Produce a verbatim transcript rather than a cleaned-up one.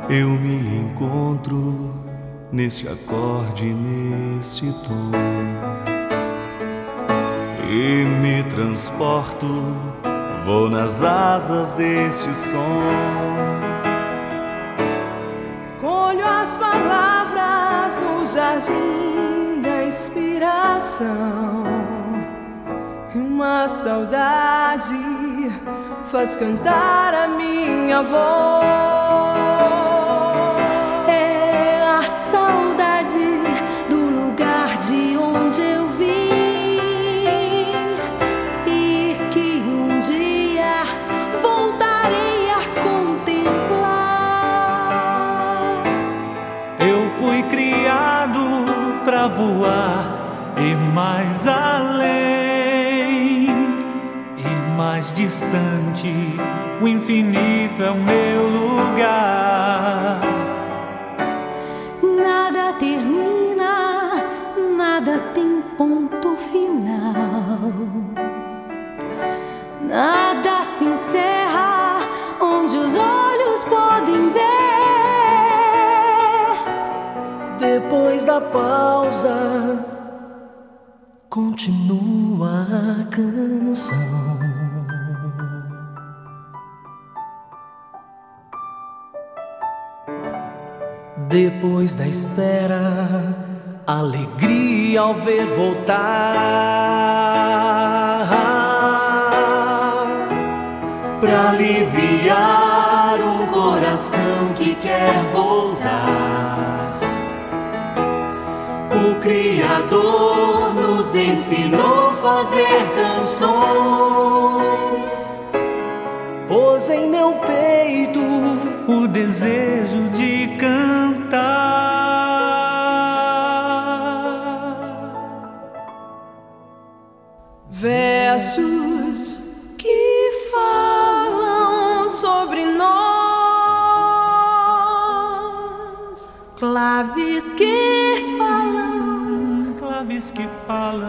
eu me encontro neste acorde, neste tom, e me transporto, vou nas asas deste som. Colho as palavras no jardim da inspiração, e uma saudade faz cantar a minha voz. É a saudade do lugar de onde eu vim e que um dia voltarei a contemplar. Eu fui criado pra voar e mais além, e mais distante, o infinito é o meu lugar. Nada termina, nada tem ponto final, nada se encerra onde os olhos podem ver. Depois da pausa, continua a canção. Depois da espera, alegria ao ver voltar, pra aliviar o coração que quer voltar. O Criador nos ensinou a fazer canções, pôs em meu peito o desejo de cantar. Versos que falam sobre nós, claves que falam, claves que falam